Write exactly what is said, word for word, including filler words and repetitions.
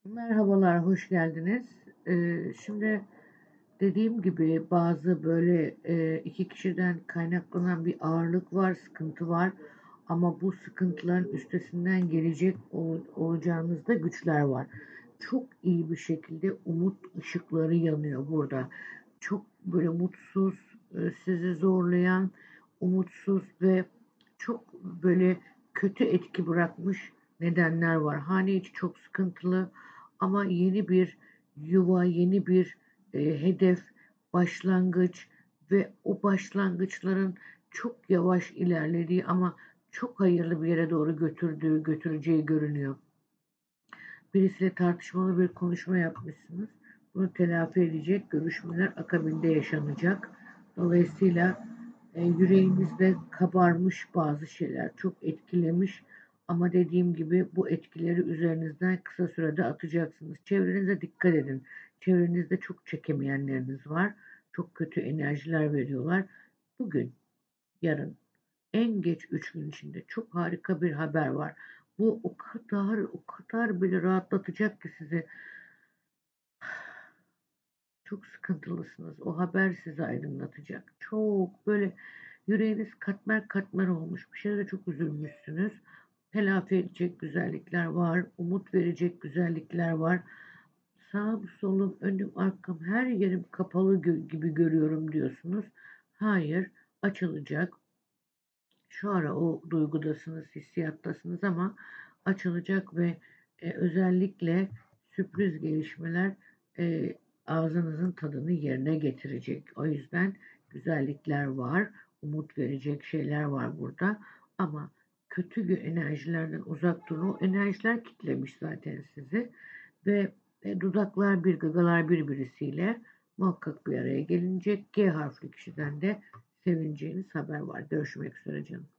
Merhabalar, hoş geldiniz. Ee, şimdi dediğim gibi bazı böyle e, iki kişiden kaynaklanan bir ağırlık var, sıkıntı var. Ama bu sıkıntıların üstesinden gelecek ol- olacağınızda güçler var. Çok iyi bir şekilde umut ışıkları yanıyor burada. Çok böyle mutsuz, e, sizi zorlayan, umutsuz ve çok böyle kötü etki bırakmış nedenler var. Hane içi çok sıkıntılı ama yeni bir yuva, yeni bir e, hedef, başlangıç ve o başlangıçların çok yavaş ilerlediği ama çok hayırlı bir yere doğru götürdüğü, götüreceği görünüyor. Birisiyle tartışmalı bir konuşma yapmışsınız. Bunu telafi edecek görüşmeler akabinde yaşanacak. Dolayısıyla e, yüreğinizde kabarmış bazı şeyler çok etkilemiş ama dediğim gibi bu etkileri üzerinizden kısa sürede atacaksınız. Çevrenize dikkat edin. Çevrenizde çok çekemeyenleriniz var. Çok kötü enerjiler veriyorlar. Bugün, yarın, en geç üç gün içinde çok harika bir haber var. Bu o kadar o kadar bile rahatlatacak ki sizi. Çok sıkıntılısınız. O haber sizi aydınlatacak. Çok böyle yüreğiniz katmer katmer olmuş. Bir şeylere çok üzülmüşsünüz. Telafi edecek güzellikler var. Umut verecek güzellikler var. Sağım solum, önüm arkam her yerim kapalı gibi görüyorum diyorsunuz. Hayır, açılacak. Şu ara o duygudasınız, hissiyattasınız ama açılacak ve e, özellikle sürpriz gelişmeler e, ağzınızın tadını yerine getirecek. O yüzden güzellikler var, umut verecek şeyler var burada ama kötü enerjilerden uzak durun. O enerjiler kitlemiş zaten sizi ve e, dudaklar bir, gagalar birbirisiyle muhakkak bir araya gelinecek. G harfli kişiden de sevineceğiniz haber var. Görüşmek üzere canım.